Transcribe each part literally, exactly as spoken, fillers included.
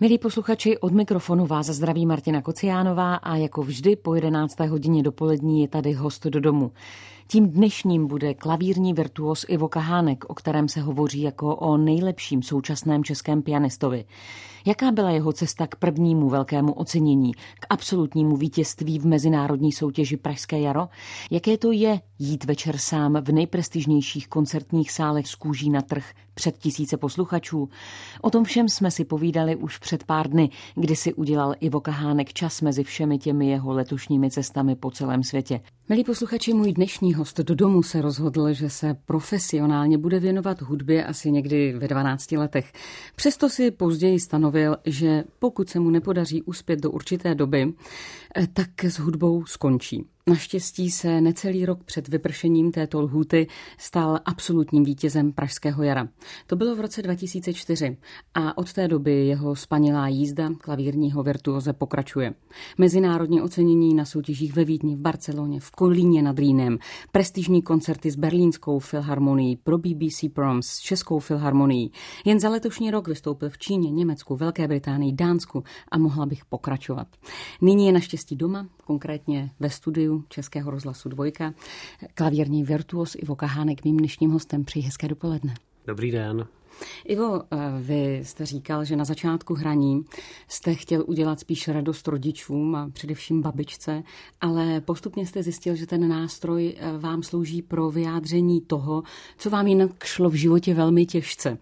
Milí posluchači, od mikrofonu vás zdraví Martina Kociánová a jako vždy po jedenácté hodině dopolední je tady host do domu. Tím dnešním bude klavírní virtuos Ivo Kahánek, o kterém se hovoří jako o nejlepším současném českém pianistovi. Jaká byla jeho cesta k prvnímu velkému ocenění, k absolutnímu vítězství v mezinárodní soutěži Pražské jaro? Jaké to je jít večer sám v nejprestižnějších koncertních sálech z kůží na trh před tisíce posluchačů? O tom všem jsme si povídali už před pár dny, kdy si udělal Ivo Kahánek čas mezi všemi těmi jeho letošními cestami po celém světě. Milí posluchači, můj dnešní host do domu se rozhodl, že se profesionálně bude věnovat hudbě asi někdy ve dvanácti letech. Přesto si později stanovil, že pokud se mu nepodaří uspět do určité doby, tak s hudbou skončí. Naštěstí se necelý rok před vypršením této lhůty stal absolutním vítězem Pražského jara. To bylo v roce dva tisíce čtyři a od té doby jeho spanilá jízda klavírního virtuóze pokračuje. Mezinárodní ocenění na soutěžích ve Vídni, v Barceloně, v Kolíně nad Rýnem, prestižní koncerty s Berlínskou filharmonií, pro B B C Proms, s Českou filharmonií. Jen za letošní rok vystoupil v Číně, Německu, Velké Británii, Dánsku a mohla bych pokračovat. Nyní je naštěstí doma, konkrétně ve studiu Českého rozhlasu Dvojka. Klavírní virtuos Ivo Kahánek, mým dnešním hostem. Přeji hezké dopoledne. Dobrý den. Ivo, vy jste říkal, že na začátku hraní jste chtěl udělat spíš radost rodičům a především babičce, ale postupně jste zjistil, že ten nástroj vám slouží pro vyjádření toho, co vám jinak šlo v životě velmi těžce.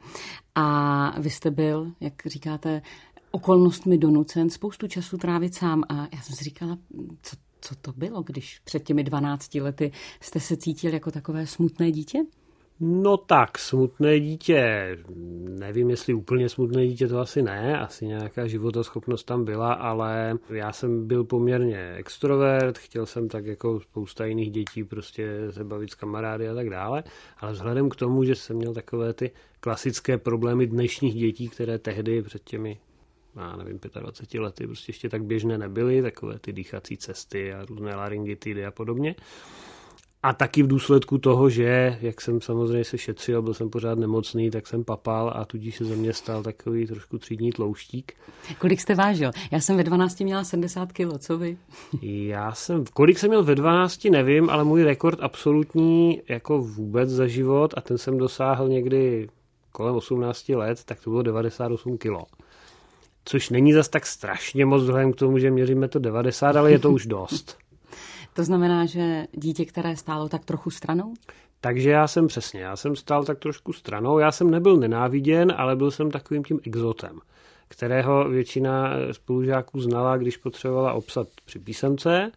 A vy jste byl, jak říkáte, okolnostmi donucen spoustu času trávit sám. A já jsem si říkala, co, co to bylo, když před těmi dvanácti lety jste se cítil jako takové smutné dítě? No tak, smutné dítě, nevím, jestli úplně smutné dítě, to asi ne, asi nějaká životoschopnost tam byla, ale já jsem byl poměrně extrovert, chtěl jsem tak jako spousta jiných dětí prostě se bavit s kamarády a tak dále, ale vzhledem k tomu, že jsem měl takové ty klasické problémy dnešních dětí, které tehdy před těmi já nevím, dvaceti pěti lety prostě ještě tak běžné nebyly, takové ty dýchací cesty a různé laryngitidy a podobně. A taky v důsledku toho, že jak jsem samozřejmě se šetřil, byl jsem pořád nemocný, tak jsem papal a tudíž se ze mě stal takový trošku třídní tlouštík. Kolik jste vážil? Já jsem ve dvanácti měla sedmdesát kilo, co vy? Já jsem, kolik jsem měl ve dvanácti, nevím, ale můj rekord absolutní jako vůbec za život a ten jsem dosáhl někdy kolem osmnácti let, tak to bylo devadesát osm kilo. Což není zas tak strašně moc vzhledem k tomu, že měříme to devadesát, ale je to už dost. To znamená, že dítě, které stálo tak trochu stranou? Takže já jsem přesně, já jsem stál tak trošku stranou. Já jsem nebyl nenáviděn, ale byl jsem takovým tím exotem, kterého většina spolužáků znala, když potřebovala obsat při písemce,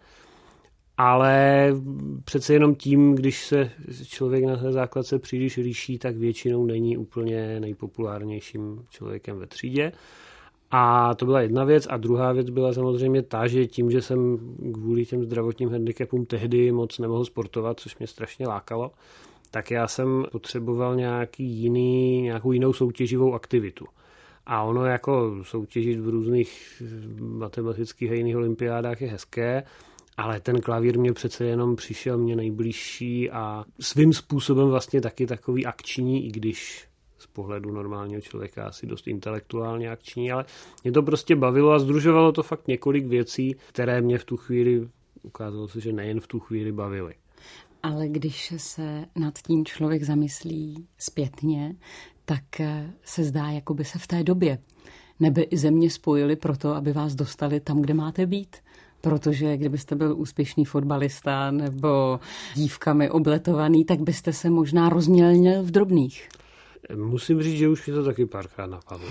ale přece jenom tím, když se člověk na té základce příliš líší, tak většinou není úplně nejpopulárnějším člověkem ve třídě. A to byla jedna věc a druhá věc byla samozřejmě ta, že tím, že jsem kvůli těm zdravotním handicapům tehdy moc nemohl sportovat, což mě strašně lákalo, tak já jsem potřeboval nějaký jiný, nějakou jinou soutěživou aktivitu. A ono jako soutěžit v různých matematických a jiných olympiádách je hezké, ale ten klavír mě přece jenom přišel mě nejbližší a svým způsobem vlastně taky takový akční, i když z pohledu normálního člověka asi dost intelektuálně akční, ale mě to prostě bavilo a sdružovalo to fakt několik věcí, které mě v tu chvíli, ukázalo se, že nejen v tu chvíli bavily. Ale když se nad tím člověk zamyslí zpětně, tak se zdá, jako by se v té době nebe i země spojily proto, aby vás dostali tam, kde máte být. Protože kdybyste byl úspěšný fotbalista nebo dívkami obletovaný, tak byste se možná rozmělnil v drobných. Musím říct, že už mi to taky párkrát napadlo.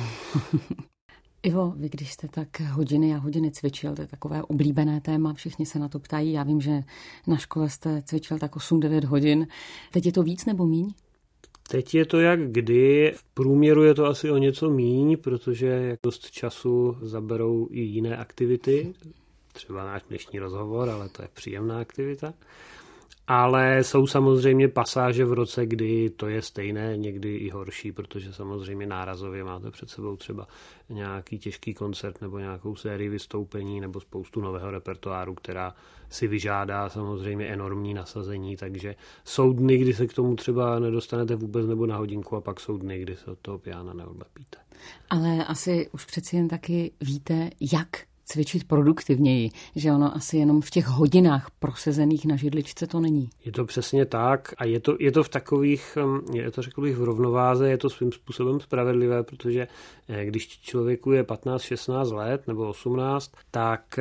Ivo, vy když jste tak hodiny a hodiny cvičil, to je takové oblíbené téma, všichni se na to ptají. Já vím, že na škole jste cvičil tak osm devět hodin. Teď je to víc nebo míň? Teď je to jak kdy. V průměru je to asi o něco míň, protože dost času zaberou i jiné aktivity. Třeba náš dnešní rozhovor, ale to je příjemná aktivita. Ale jsou samozřejmě pasáže v roce, kdy to je stejné, někdy i horší, protože samozřejmě nárazově máte před sebou třeba nějaký těžký koncert nebo nějakou sérii vystoupení nebo spoustu nového repertoáru, která si vyžádá samozřejmě enormní nasazení, takže jsou dny, kdy se k tomu třeba nedostanete vůbec nebo na hodinku a pak jsou dny, kdy se od toho piana neodlepíte. Ale asi už přeci jen taky víte, jak cvičit produktivněji, že ono asi jenom v těch hodinách prosezených na židličce to není. Je to přesně tak a je to, je to v takových, je to řekl bych v rovnováze, je to svým způsobem spravedlivé, protože když člověku je patnáct šestnáct let nebo osmnáct, tak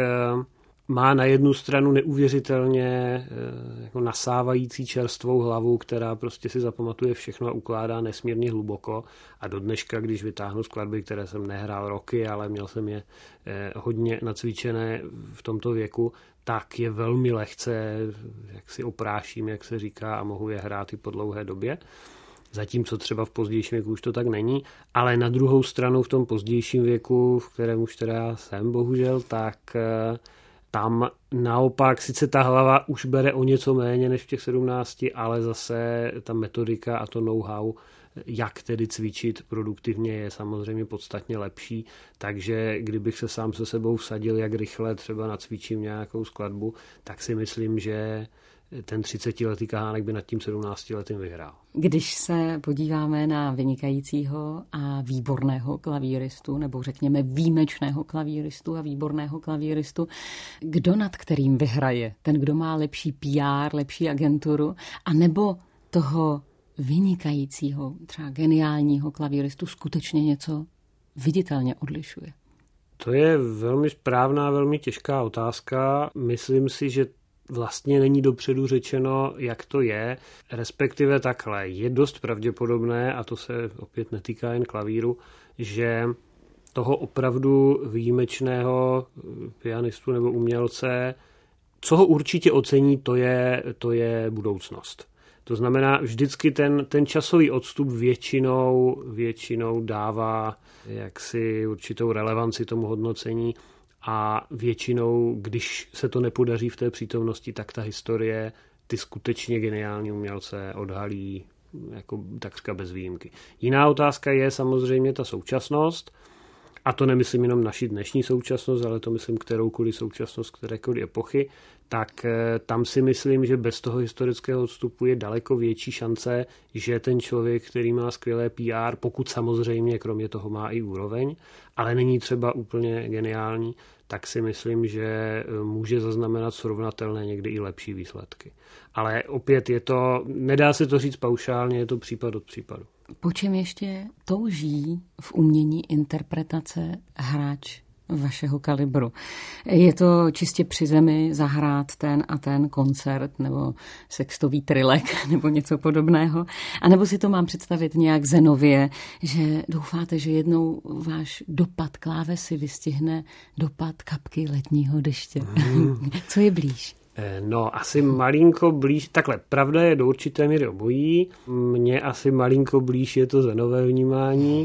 má na jednu stranu neuvěřitelně jako nasávající čerstvou hlavu, která prostě si zapamatuje všechno a ukládá nesmírně hluboko. A do dneška, když vytáhnu skladby, které jsem nehrál roky, ale měl jsem je hodně nacvičené v tomto věku, tak je velmi lehce, jak si opráším, jak se říká, a mohu je hrát i po dlouhé době. Zatímco třeba v pozdějším věku už to tak není, ale na druhou stranu v tom pozdějším věku, v kterém už teda jsem bohužel, tak tam naopak sice ta hlava už bere o něco méně než v těch sedmnácti, ale zase ta metodika a to know-how, jak tedy cvičit produktivně, je samozřejmě podstatně lepší. Takže kdybych se sám se sebou vsadil, jak rychle třeba nacvičím nějakou skladbu, tak si myslím, že ten třicetiletý Kahánek by nad tím sedmnáctiletým vyhrál. Když se podíváme na vynikajícího a výborného klavíristu, nebo řekněme výjimečného klavíristu a výborného klavíristu, kdo nad kterým vyhraje? Ten, kdo má lepší P R, lepší agenturu, anebo toho vynikajícího, třeba geniálního klavíristu skutečně něco viditelně odlišuje? To je velmi správná, velmi těžká otázka. Myslím si, že vlastně není dopředu řečeno, jak to je, respektive takhle. Je dost pravděpodobné, a to se opět netýká jen klavíru, že toho opravdu výjimečného pianistu nebo umělce, co ho určitě ocení, to je, to je budoucnost. To znamená, vždycky ten, ten časový odstup většinou, většinou dává jaksi určitou relevanci tomu hodnocení. A většinou, když se to nepodaří v té přítomnosti, tak ta historie ty skutečně geniální umělce odhalí jako takřka bez výjimky. Jiná otázka je samozřejmě ta současnost, a to nemyslím jenom naši dnešní současnost, ale to myslím kteroukoliv současnost, kterékoliv epochy, tak tam si myslím, že bez toho historického odstupu je daleko větší šance, že ten člověk, který má skvělé P R, pokud samozřejmě kromě toho má i úroveň, ale není třeba úplně geniální, tak si myslím, že může zaznamenat srovnatelné, někdy i lepší výsledky. Ale opět je to, nedá se to říct paušálně, je to případ od případu. Po čem ještě touží v umění interpretace hráč vašeho kalibru? Je to čistě při zemi zahrát ten a ten koncert nebo sextový trilek nebo něco podobného? A nebo si to mám představit nějak zenově, že doufáte, že jednou váš dopad klávesy vystihne dopad kapky letního deště? Mm. Co je blíž? No, asi malinko blíž, takhle, pravda je do určité míry obojí, mně asi malinko blíž je to zenové vnímání,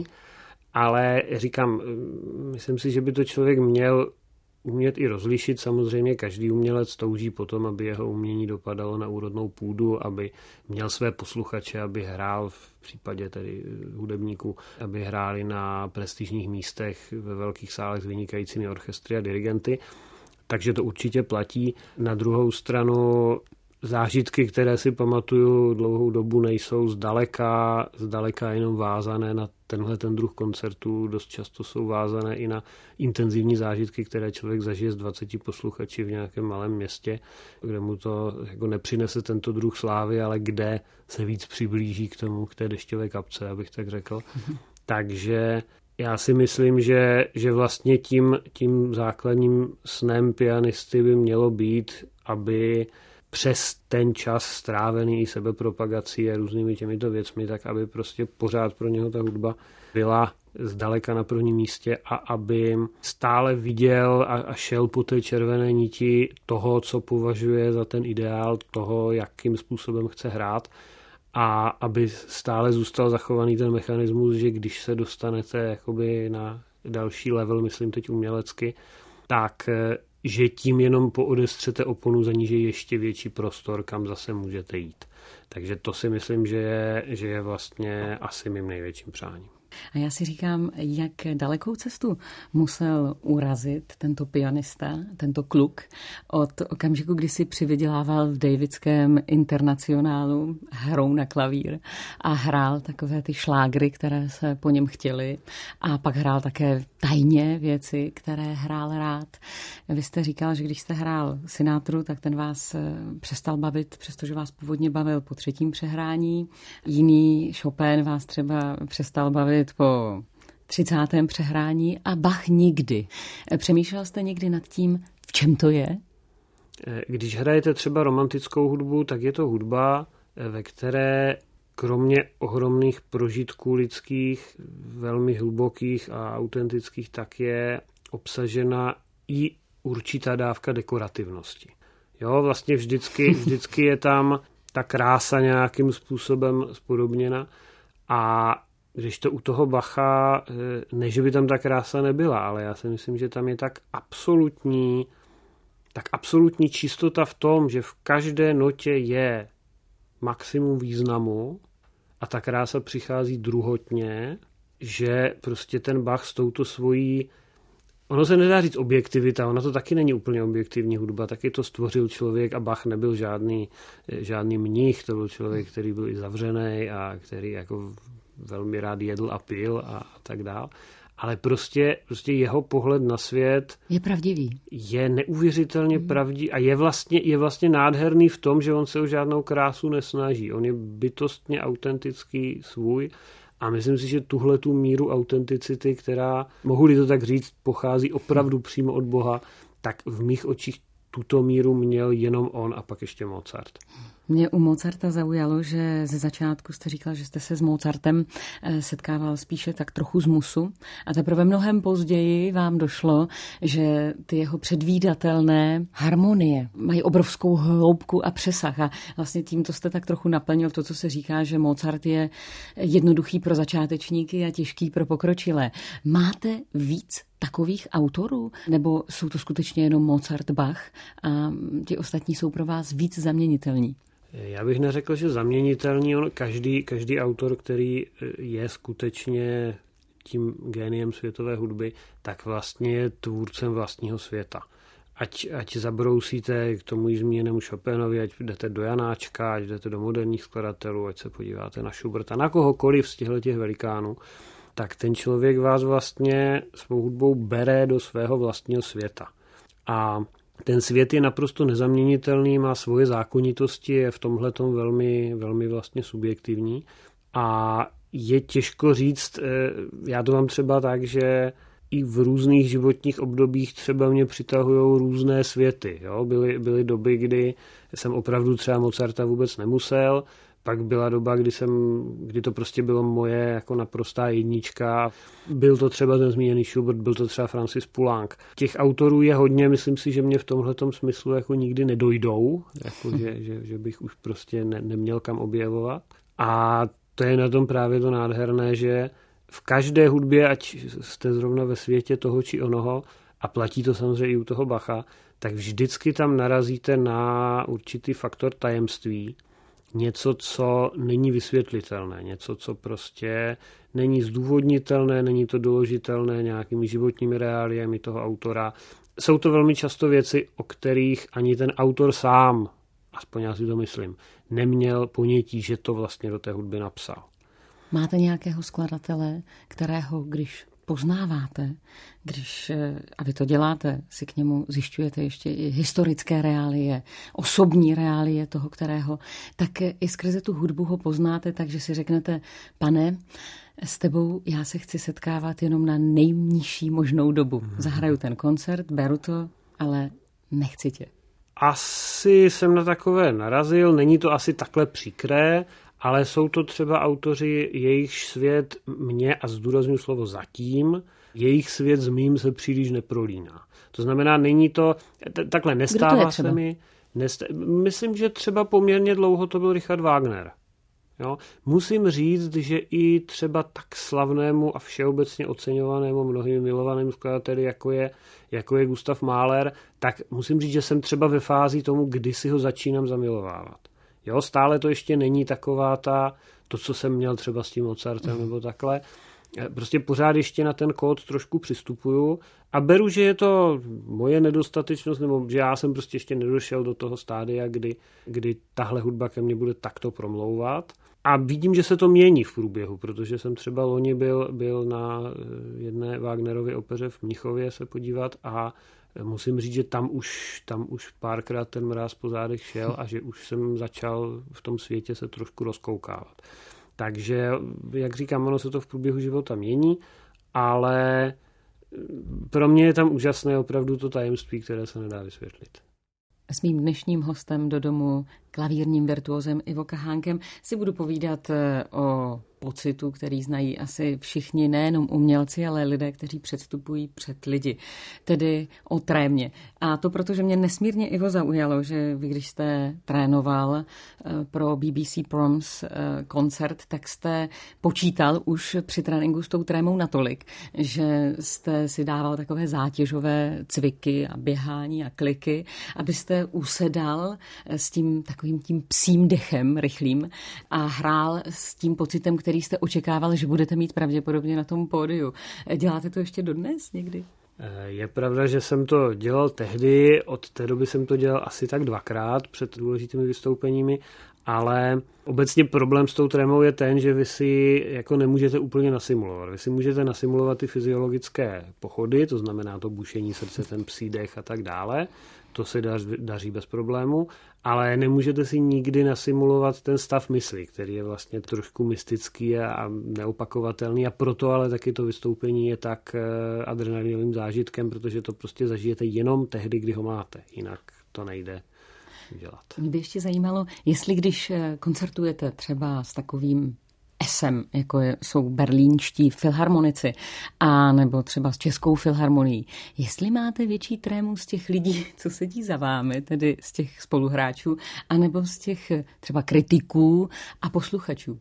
ale říkám, myslím si, že by to člověk měl umět i rozlišit. Samozřejmě každý umělec touží potom, aby jeho umění dopadalo na úrodnou půdu, aby měl své posluchače, aby hrál v případě tedy hudebníků, aby hráli na prestižních místech ve velkých sálech s vynikajícími orchestry a dirigenty. Takže to určitě platí. Na druhou stranu zážitky, které si pamatuju dlouhou dobu, nejsou zdaleka, zdaleka jenom vázané na tenhle ten druh koncertů. Dost často jsou vázané i na intenzivní zážitky, které člověk zažije s dvaceti posluchači v nějakém malém městě, kde mu to jako nepřinese tento druh slávy, ale kde se víc přiblíží k tomu, k té dešťové kapce, abych tak řekl. Mm-hmm. Takže já si myslím, že, že vlastně tím, tím základním snem pianisty by mělo být, aby přes ten čas strávený i sebepropagací a různými těmito věcmi, tak aby prostě pořád pro něho ta hudba byla zdaleka na prvním místě a aby stále viděl a, a šel po té červené niti toho, co považuje za ten ideál, toho, jakým způsobem chce hrát, a aby stále zůstal zachovaný ten mechanismus, že když se dostanete jakoby na další level, myslím teď umělecky, tak že tím jenom poodestřete oponu, za níž je ještě větší prostor, kam zase můžete jít. Takže to si myslím, že je, že je vlastně asi mým největším přáním. A já si říkám, jak dalekou cestu musel urazit tento pianista, tento kluk od okamžiku, kdy si přivydělával v Davidském internacionálu hrou na klavír a hrál takové ty šlágry, které se po něm chtěly, a pak hrál také tajně věci, které hrál rád. Vy jste říkal, že když jste hrál Sinatru, tak ten vás přestal bavit, přestože vás původně bavil po třetím přehrání. Jiný Chopin vás třeba přestal bavit po třicátém přehrání a Bach nikdy. Přemýšlel jste někdy nad tím, v čem to je? Když hrajete třeba romantickou hudbu, tak je to hudba, ve které kromě ohromných prožitků lidských, velmi hlubokých a autentických, tak je obsažena i určitá dávka dekorativnosti. Jo, vlastně vždycky, vždycky je tam ta krása nějakým způsobem spodobněna, a když to u toho Bacha, ne, že by tam ta krása nebyla, ale já si myslím, že tam je tak absolutní, tak absolutní čistota v tom, že v každé notě je maximum významu a ta krása přichází druhotně, že prostě ten Bach s touto svojí, ono se nedá říct objektivita, ona to taky není úplně objektivní hudba, taky to stvořil člověk a Bach nebyl žádný, žádný mnich, to byl člověk, který byl i zavřený a který jako velmi rád jedl a pil a, a tak dál. Ale prostě, prostě jeho pohled na svět je pravdivý. Je neuvěřitelně hmm. pravdivý a je vlastně, je vlastně nádherný v tom, že on se o žádnou krásu nesnaží. On je bytostně autentický svůj a myslím si, že tuhle tu míru autenticity, která, mohu-li to tak říct, pochází opravdu přímo od Boha, tak v mých očích tuto míru měl jenom on a pak ještě Mozart. Mě u Mozarta zaujalo, že ze začátku jste říkal, že jste se s Mozartem setkával spíše tak trochu z musu a teprve mnohem později vám došlo, že ty jeho předvídatelné harmonie mají obrovskou hloubku a přesah a vlastně tímto jste tak trochu naplnil to, co se říká, že Mozart je jednoduchý pro začátečníky a těžký pro pokročilé. Máte víc takových autorů? Nebo jsou to skutečně jenom Mozart, Bach a ti ostatní jsou pro vás víc zaměnitelní? Já bych neřekl, že zaměnitelný. On, každý, každý autor, který je skutečně tím géniem světové hudby, tak vlastně je tvůrcem vlastního světa. Ať, ať zabrousíte k tomu již zmíněnému Chopinovi, ať jdete do Janáčka, ať jdete do moderních skladatelů, ať se podíváte na Schuberta, na kohokoliv z těchto těch velikánů, tak ten člověk vás vlastně svou hudbou bere do svého vlastního světa. A ten svět je naprosto nezaměnitelný, má svoje zákonitosti, je v tomhletom velmi, velmi vlastně subjektivní. A je těžko říct, já to mám třeba tak, že i v různých životních obdobích třeba mě přitahují různé světy. Jo? Byly, byly doby, kdy jsem opravdu třeba Mozarta vůbec nemusel, pak byla doba, kdy, jsem, kdy to prostě bylo moje jako naprostá jednička. Byl to třeba ten zmíněný Schubert, byl to třeba Francis Poulenc. Těch autorů je hodně, myslím si, že mě v tomhletom smyslu jako nikdy nedojdou, jako že, že, že bych už prostě ne, neměl kam objevovat. A to je na tom právě to nádherné, že v každé hudbě, ať jste zrovna ve světě toho či onoho, a platí to samozřejmě i u toho Bacha, tak vždycky tam narazíte na určitý faktor tajemství, něco, co není vysvětlitelné, něco, co prostě není zdůvodnitelné, není to doložitelné nějakými životními reáliemi toho autora. Jsou to velmi často věci, o kterých ani ten autor sám, aspoň já si to myslím, neměl ponětí, že to vlastně do té hudby napsal. Máte nějakého skladatele, kterého, když poznáváte, když, a vy to děláte, si k němu zjišťujete ještě i historické reálie, osobní reálie toho, kterého, tak i skrze tu hudbu ho poznáte, takže si řeknete, pane, s tebou já se chci setkávat jenom na nejnižší možnou dobu. Zahraju ten koncert, beru to, ale nechci tě. Asi jsem na takové narazil, není to asi takhle příkré, ale jsou to třeba autoři, jejich svět mě, a zdůrazňuji slovo zatím, jejich svět s mým se příliš neprolíná. To znamená, není to, t- takhle nestává se mi, nestá, myslím, že třeba poměrně dlouho to byl Richard Wagner. Jo? Musím říct, že i třeba tak slavnému a všeobecně oceňovanému, mnohými milovanému skladateli, jako je, jako je Gustav Mahler, tak musím říct, že jsem třeba ve fázi tomu, kdy si ho začínám zamilovávat. Jo? Stále to ještě není taková ta, to, co jsem měl třeba s tím Mozartem nebo takhle. Prostě pořád ještě na ten kód trošku přistupuju a beru, že je to moje nedostatečnost, nebo že já jsem prostě ještě nedošel do toho stádia, kdy, kdy tahle hudba ke mně bude takto promlouvat. A vidím, že se to mění v průběhu, protože jsem třeba loni byl, byl na jedné Wagnerově opeře v Mnichově se podívat a musím říct, že tam už, tam už párkrát ten mráz po zádech šel a že už jsem začal v tom světě se trošku rozkoukávat. Takže, jak říkám, ono se to v průběhu života mění, ale pro mě je tam úžasné opravdu to tajemství, které se nedá vysvětlit. S mým dnešním hostem do domu, klavírním virtuózem Ivo Kahánkem, si budu povídat o pocitu, který znají asi všichni, nejenom umělci, ale lidé, kteří předstupují před lidi, tedy o trémě. A to proto, že mě nesmírně, Ivo, zaujalo, že vy, když jste trénoval pro B B C Proms koncert, tak jste počítal už při tréninku s tou trémou natolik, že jste si dával takové zátěžové cviky a běhání a kliky, abyste usedal s tím takovým tím psím dechem rychlým a hrál s tím pocitem, který jste očekával, že budete mít pravděpodobně na tom pódiu. Děláte to ještě dodnes někdy? Je pravda, že jsem to dělal tehdy, od té doby jsem to dělal asi tak dvakrát před důležitými vystoupeními, ale obecně problém s tou trémou je ten, že vy si jako nemůžete úplně nasimulovat. Vy si můžete nasimulovat ty fyziologické pochody, to znamená to bušení srdce, ten psí dech a tak dále. To se daří bez problému, ale nemůžete si nikdy nasimulovat ten stav mysli, který je vlastně trošku mystický a neopakovatelný a proto ale taky to vystoupení je tak adrenalinovým zážitkem, protože to prostě zažijete jenom tehdy, kdy ho máte, jinak to nejde dělat. Mě by ještě zajímalo, jestli když koncertujete třeba s takovým esem, jako je, jsou berlínští filharmonici, a nebo třeba s Českou filharmonií. Jestli máte větší trému z těch lidí, co sedí za vámi, tedy z těch spoluhráčů, anebo z těch třeba kritiků a posluchačů?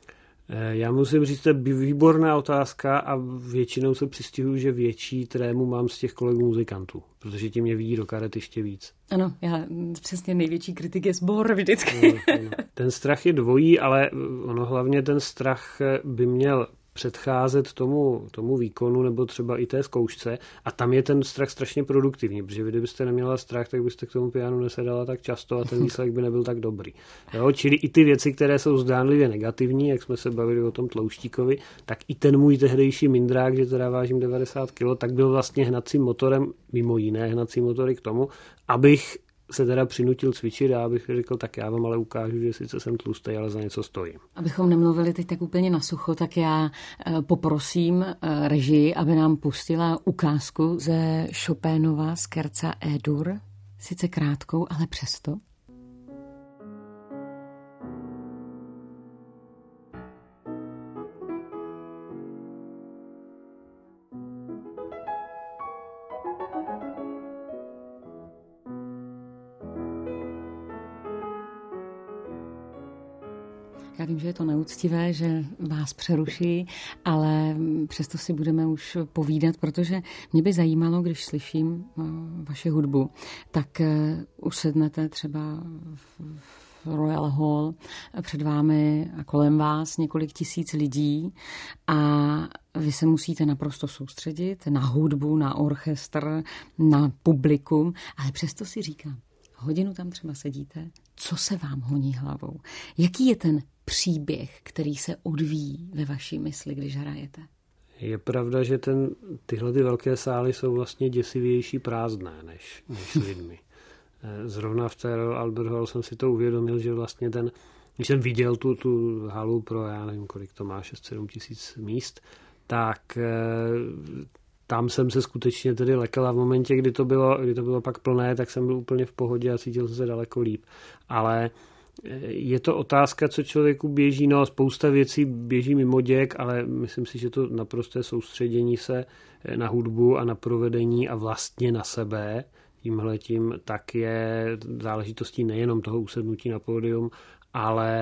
Já musím říct, to je výborná otázka a většinou se přistihuji, že větší trému mám z těch kolegů muzikantů, protože ti mě vidí do karet ještě víc. Ano, já přesně největší kritik je sbor vždycky. No, no. Ten strach je dvojí, ale ono hlavně ten strach by měl předcházet tomu, tomu výkonu nebo třeba i té zkoušce a tam je ten strach strašně produktivní, protože vy kdybyste neměla strach, tak byste k tomu pianu nesedala tak často a ten výsledek by nebyl tak dobrý. Jo? Čili i ty věci, které jsou zdánlivě negativní, jak jsme se bavili o tom Tlouštíkovi, tak i ten můj tehdejší mindrák, že teda vážím devadesát kilo, tak byl vlastně hnacím motorem, mimo jiné hnací motory k tomu, abych se teda přinutil cvičit a abych řekl, tak já vám ale ukážu, že sice jsem tlustý, ale za něco stojím. Abychom nemluvili teď tak úplně na sucho, tak já poprosím režii, aby nám pustila ukázku ze Chopinova Scherza E-dur, sice krátkou, ale přesto. Já vím, že je to neúctivé, že vás přeruší, ale přesto si budeme už povídat, protože mě by zajímalo, když slyším vaši hudbu, tak usednete třeba v Royal Hall, před vámi a kolem vás několik tisíc lidí a vy se musíte naprosto soustředit na hudbu, na orchestr, na publikum, ale přesto si říkám, hodinu tam třeba sedíte, co se vám honí hlavou? Jaký je ten příběh, který se odvíjí ve vaší mysli, když hrajete? Je pravda, že ten, tyhle ty velké sály jsou vlastně děsivější prázdné než, než lidmi. Zrovna v té Albert Hall jsem si to uvědomil, že vlastně ten, když jsem viděl tu, tu halu pro, já nevím, kolik to má, šest sedm tisíc míst, tak tam jsem se skutečně tedy lekl a v momentě, kdy to bylo, kdy to bylo pak plné, tak jsem byl úplně v pohodě a cítil jsem se daleko líp. Ale je to otázka, co člověku běží, no spousta věcí běží mimo děk, ale myslím si, že to naprosté soustředění se na hudbu a na provedení a vlastně na sebe, tímhletím, tak je záležitostí nejenom toho usednutí na pódium, ale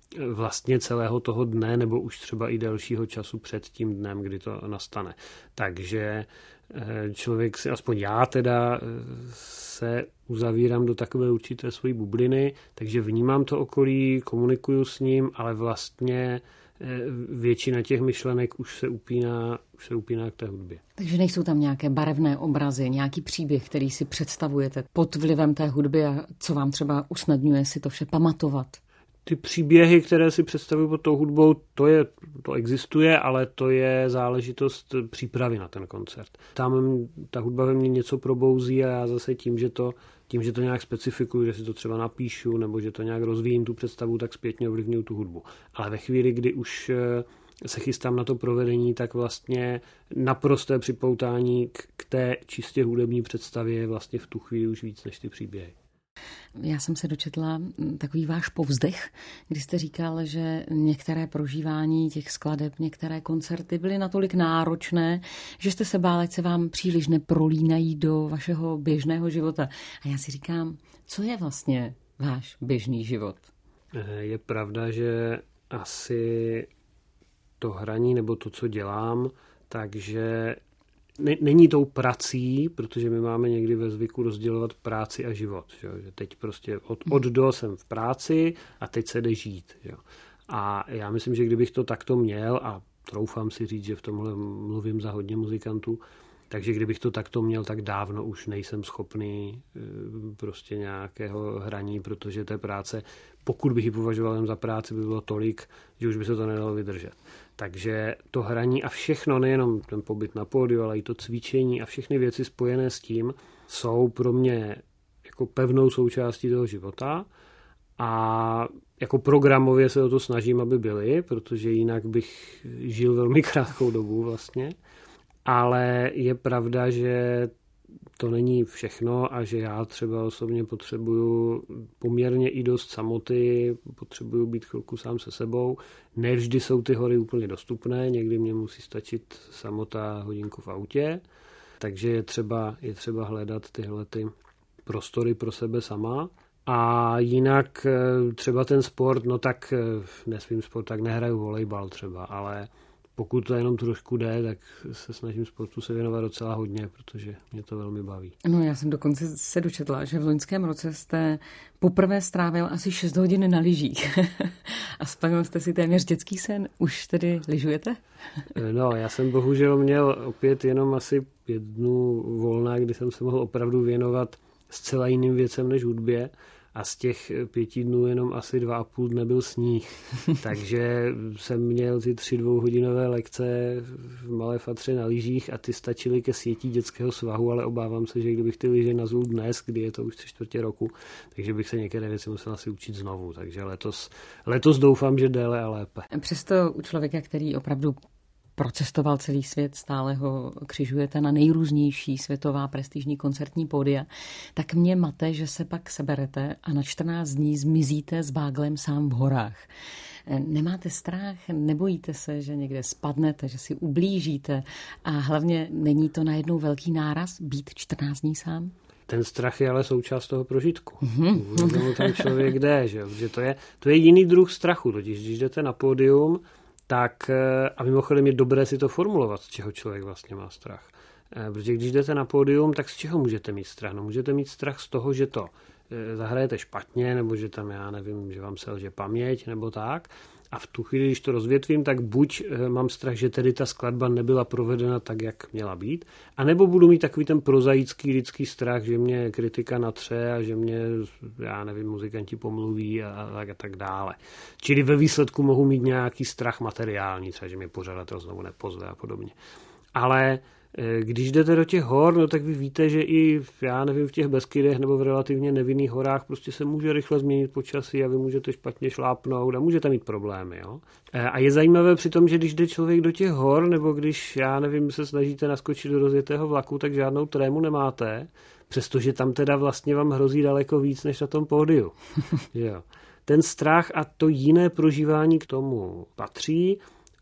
vlastně celého toho dne nebo už třeba i delšího času před tím dnem, kdy to nastane. Takže člověk si, aspoň já teda, se uzavírám do takové určité svojí bubliny, takže vnímám to okolí, komunikuju s ním, ale vlastně většina těch myšlenek už se upíná, už se upíná k té hudbě. Takže nejsou tam nějaké barevné obrazy, nějaký příběh, který si představujete pod vlivem té hudby a co vám třeba usnadňuje si to vše pamatovat? Ty příběhy, které si představuju pod tou hudbou, to, je, to existuje, ale to je záležitost přípravy na ten koncert. Tam ta hudba ve mně něco probouzí a já zase tím, že to, tím, že to nějak specifikuju, že si to třeba napíšu nebo že to nějak rozvíjím tu představu, tak zpětně ovlivňuju tu hudbu. Ale ve chvíli, kdy už se chystám na to provedení, tak vlastně naprosté připoutání k, k té čistě hudební představě je vlastně v tu chvíli už víc než ty příběhy. Já jsem se dočetla takový váš povzdech, kdy jste říkal, že některé prožívání těch skladeb, některé koncerty byly natolik náročné, že jste se bál, ať se vám příliš neprolínají do vašeho běžného života. A já si říkám, co je vlastně váš běžný život? Je pravda, že asi to hraní nebo to, co dělám, takže není tou prací, protože my máme někdy ve zvyku rozdělovat práci a život. Že teď prostě od, od do jsem v práci a teď se jde žít. Že? A já myslím, že kdybych to takto měl, a troufám si říct, že v tomhle mluvím za hodně muzikantů, takže kdybych to takto měl, tak dávno už nejsem schopný prostě nějakého hraní, protože té práce, pokud bych ji považoval jen za práci, by bylo tolik, že už by se to nedalo vydržet. Takže to hraní a všechno, nejenom ten pobyt na pódiu, ale i to cvičení a všechny věci spojené s tím, jsou pro mě jako pevnou součástí toho života a jako programově se o to snažím, aby byly, protože jinak bych žil velmi krátkou dobu vlastně. Ale je pravda, že to není všechno a že já třeba osobně potřebuju poměrně i dost samoty, potřebuju být chvilku sám se sebou. Nevždy jsou ty hory úplně dostupné, někdy mě musí stačit samota hodinku v autě, takže je třeba, je třeba hledat tyhle ty prostory pro sebe sama. A jinak třeba ten sport, no tak nesvým sport, tak nehraju volejbal třeba, ale pokud to jenom trošku jde, tak se snažím sportu se věnovat docela hodně, protože mě to velmi baví. No já jsem dokonce se dočetla, že v loňském roce jste poprvé strávil asi šest hodin na lyžích. A splnil jste si téměř dětský sen. Už tedy lyžujete? No, já jsem bohužel měl opět jenom asi pět dnů volna, kdy jsem se mohl opravdu věnovat zcela jiným věcem než hudbě. A z těch pěti dnů jenom asi dva a půl dne byl sníh. Takže jsem měl ty tři dvouhodinové lekce v Malé Fatře na lyžích a ty stačily ke sjetí dětského svahu, ale obávám se, že kdybych ty lyže nazul dnes, kdy je to už tři čtvrtě roku, takže bych se některé věci musel asi učit znovu. Takže letos, letos doufám, že déle a lépe. Přesto u člověka, který opravdu procestoval celý svět, stále ho křižujete na nejrůznější světová prestižní koncertní pódia, tak mě mate, že se pak seberete a na čtrnáct dní zmizíte s báglem sám v horách. Nemáte strach, nebojíte se, že někde spadnete, že si ublížíte a hlavně není to najednou velký náraz být čtrnáct dní sám? Ten strach je ale součást toho prožitku. Mm-hmm. Ten člověk jde, že, že to, je, to je jiný druh strachu, totiž když jdete na pódium, tak a mimochodem je dobré si to formulovat, z čeho člověk vlastně má strach. Protože když jdete na pódium, tak z čeho můžete mít strach? No můžete mít strach z toho, že to zahrajete špatně, nebo že tam, já nevím, že vám selže paměť, nebo tak. A v tu chvíli, když to rozvětvím, tak buď mám strach, že tedy ta skladba nebyla provedena tak, jak měla být, anebo budu mít takový ten prozaický lidský strach, že mě kritika natře a že mě, já nevím, muzikanti pomluví a tak a tak dále. Čili ve výsledku mohu mít nějaký strach materiální, třeba, že mě pořadatel znovu nepozve a podobně. Ale když jdete do těch hor, no tak vy víte, že i, já nevím, v těch Beskydech nebo v relativně nevinných horách prostě se může rychle změnit počasí a vy můžete špatně šlápnout a můžete mít problémy. Jo? A je zajímavé při tom, že když jde člověk do těch hor, nebo když, já nevím, se snažíte naskočit do rozjetého vlaku, tak žádnou trému nemáte, přestože tam teda vlastně vám hrozí daleko víc, než na tom pódiu. Jo. Ten strach a to jiné prožívání k tomu patří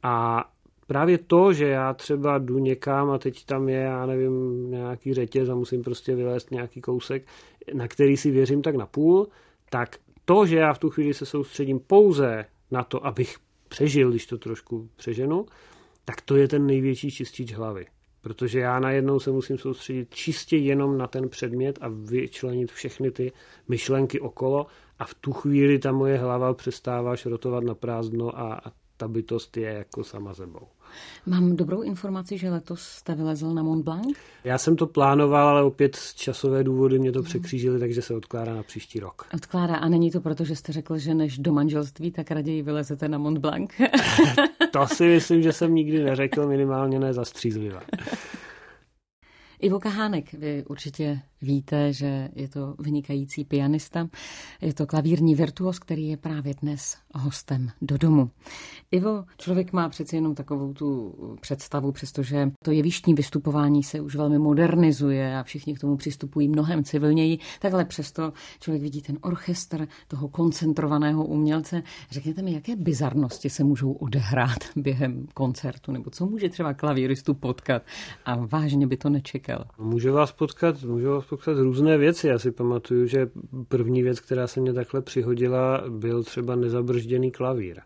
a právě to, že já třeba jdu někam a teď tam je, já nevím, nějaký řetěz a musím prostě vylézt nějaký kousek, na který si věřím tak napůl, tak to, že já v tu chvíli se soustředím pouze na to, abych přežil, když to trošku přeženu, tak to je ten největší čistič hlavy. Protože já najednou se musím soustředit čistě jenom na ten předmět a vyčlenit všechny ty myšlenky okolo a v tu chvíli ta moje hlava přestává šrotovat na prázdno a, a ta bytost je jako sama sebou. Mám dobrou informaci, že letos jste vylezl na Mont Blanc? Já jsem to plánoval, ale opět z časové důvody mě to překřížili, takže se odkládá na příští rok. Odkládá a není to proto, že jste řekl, že než do manželství, tak raději vylezete na Mont Blanc? To si myslím, že jsem nikdy neřekl, minimálně ne zastřízlivé. Ivo Kahánek, vy určitě víte, že je to vynikající pianista, je to klavírní virtuos, který je právě dnes hostem do domu. Ivo, člověk má přeci jenom takovou tu představu, přestože to jevištní vystupování se už velmi modernizuje a všichni k tomu přistupují mnohem civilněji, takhle přesto člověk vidí ten orchestr toho koncentrovaného umělce. Řekněte mi, jaké bizarnosti se můžou odehrát během koncertu, nebo co může třeba klavíristu potkat a vážně by to nečekal? Může vás potkat, může vás potkat různé věci. Já si pamatuju, že první věc, která se mě takhle přihodila, byl třeba nezabržděný klavír.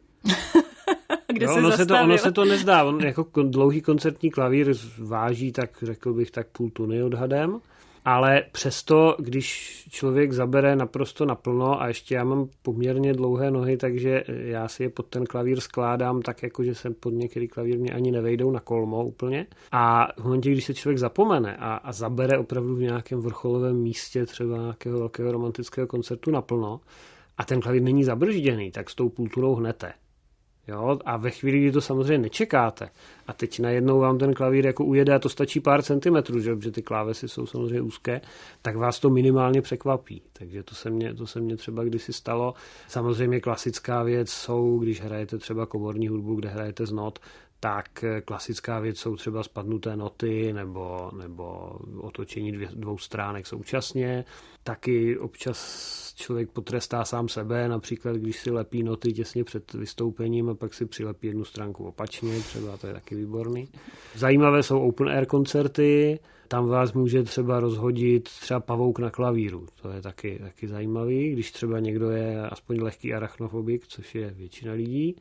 Kde no, se ono, se to, ono se to nezdá. On jako dlouhý koncertní klavír váží tak, řekl bych, tak půl tuny odhadem. Ale přesto, když člověk zabere naprosto naplno a ještě já mám poměrně dlouhé nohy, takže já si je pod ten klavír skládám tak, jako že se pod některý klavír mě ani nevejdou na kolmo úplně. A v momentě, když se člověk zapomene a, a zabere opravdu v nějakém vrcholovém místě třeba nějakého velkého romantického koncertu naplno a ten klavír není zabržděný, tak s tou půltunou hnete. Jo, a ve chvíli, kdy to samozřejmě nečekáte a teď najednou vám ten klavír jako ujede a to stačí pár centimetrů, že, protože ty klávesy jsou samozřejmě úzké, tak vás to minimálně překvapí. Takže to se mně, to se mně třeba kdysi stalo. Samozřejmě klasická věc jsou, když hrajete třeba komorní hudbu, kde hrajete z not, tak klasická věc jsou třeba spadnuté noty nebo, nebo otočení dvě, dvou stránek současně. Taky občas člověk potrestá sám sebe, například když si lepí noty těsně před vystoupením a pak si přilepí jednu stránku opačně, třeba to je taky výborný. Zajímavé jsou open air koncerty, tam vás může třeba rozhodit třeba pavouk na klavíru, to je taky, taky zajímavý, když třeba někdo je aspoň lehký arachnofobik, což je většina lidí,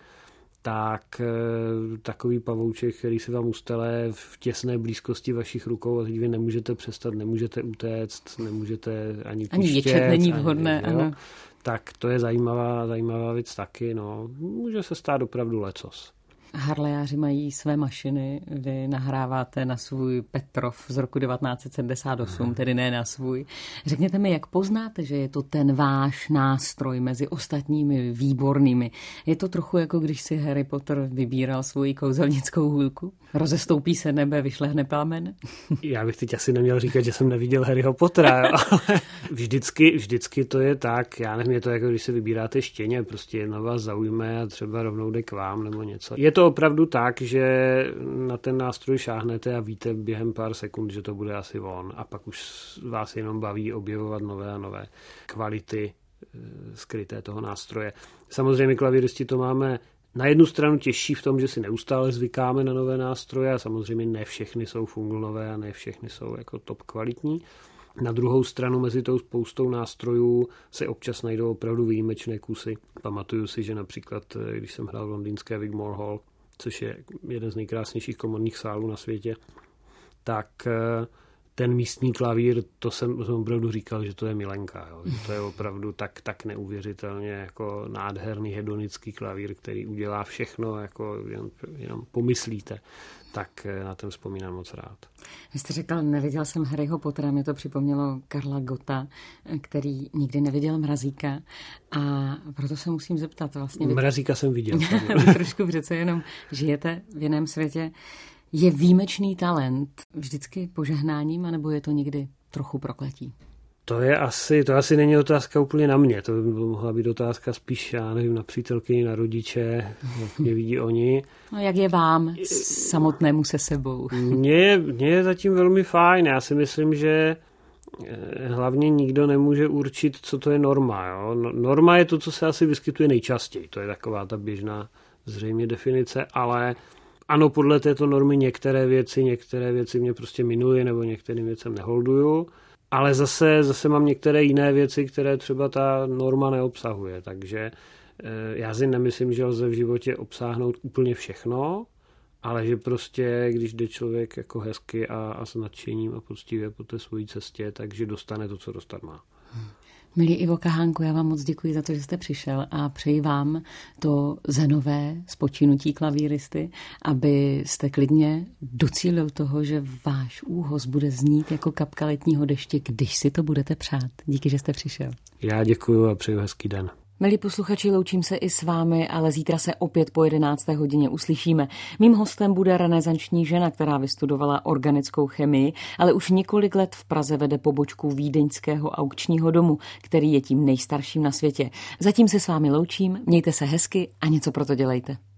tak takový pavouček, který se vám ustele v těsné blízkosti vašich rukou a teď vy nemůžete přestat, nemůžete utéct, nemůžete ani pištět. Ani ječet není vhodné, ani, ano. Tak to je zajímavá, zajímavá věc taky. No. Může se stát opravdu lecos. Harlejáři mají své mašiny, vy nahráváte na svůj Petrov z roku devatenáct set sedmdesát osm, hmm. tedy ne na svůj. Řekněte mi, jak poznáte, že je to ten váš nástroj mezi ostatními výbornými? Je to trochu jako když si Harry Potter vybíral svoji kouzelnickou hůlku? Rozestoupí se nebe, vyšlehne plamen? Já bych teď asi neměl říkat, že jsem neviděl Harryho Pottera, ale vždycky, vždycky to je tak. Já nevím, je to jako když si vybíráte štěně, prostě jedna vás zaujme a třeba rovnou jde k vám nebo něco. Je to opravdu tak, že na ten nástroj šáhnete a víte během pár sekund, že to bude asi on a pak už vás jenom baví objevovat nové a nové kvality skryté toho nástroje. Samozřejmě klavíristi to máme na jednu stranu těžší v tom, že si neustále zvykáme na nové nástroje a samozřejmě ne všechny jsou funglnové a ne všechny jsou jako top kvalitní. Na druhou stranu mezi tou spoustou nástrojů se občas najdou opravdu výjimečné kusy. Pamatuju si, že například, když jsem hrál v londýnské Wigmore Hall, což je jeden z nejkrásnějších komorních sálů na světě, tak ten místní klavír, to jsem, jsem opravdu říkal, že to je milenka. Jo. Že to je opravdu tak, tak neuvěřitelně jako nádherný hedonický klavír, který udělá všechno, jako jen, jenom pomyslíte. Tak na ten vzpomínám moc rád. Vy jste řekl, neviděl jsem Harryho Pottera, mě to připomnělo Karla Gotta, který nikdy neviděl Mrazíka a proto se musím zeptat vlastně. Mrazíka jsem viděl. Vy trošku přece jenom žijete v jiném světě. Je výjimečný talent vždycky požehnáním, anebo je to někdy trochu prokletí? To je asi, to asi není otázka úplně na mě. To by mohla být otázka spíš, já nevím, na přítelkyni, na rodiče, jak mě vidí oni. No jak je vám samotnému se sebou? Mně, mně je zatím velmi fajn. Já si myslím, že hlavně nikdo nemůže určit, co to je norma. Jo? Norma je to, co se asi vyskytuje nejčastěji. To je taková ta běžná zřejmě definice, ale ano, podle této normy některé věci, některé věci mě prostě minuly nebo některým věcem neholduju. Ale zase, zase mám některé jiné věci, které třeba ta norma neobsahuje, takže Já si nemyslím, že lze v životě obsáhnout úplně všechno, ale že prostě, když jde člověk jako hezky a, a s nadšením a poctivě po té svojí cestě, takže dostane to, co dostat má. Milý Ivo Kahánku, já vám moc děkuji za to, že jste přišel a přeji vám to zenové spočinutí klavíristy, abyste klidně docílil toho, že váš úhoz bude znít jako kapka letního deště, když si to budete přát. Díky, že jste přišel. Já děkuji a přeji hezký den. Milí posluchači, loučím se i s vámi, ale zítra se opět po jedenácté hodině uslyšíme. Mým hostem bude renesanční žena, která vystudovala organickou chemii, ale už několik let v Praze vede pobočku Vídeňského aukčního domu, který je tím nejstarším na světě. Zatím se s vámi loučím, mějte se hezky a něco pro to dělejte.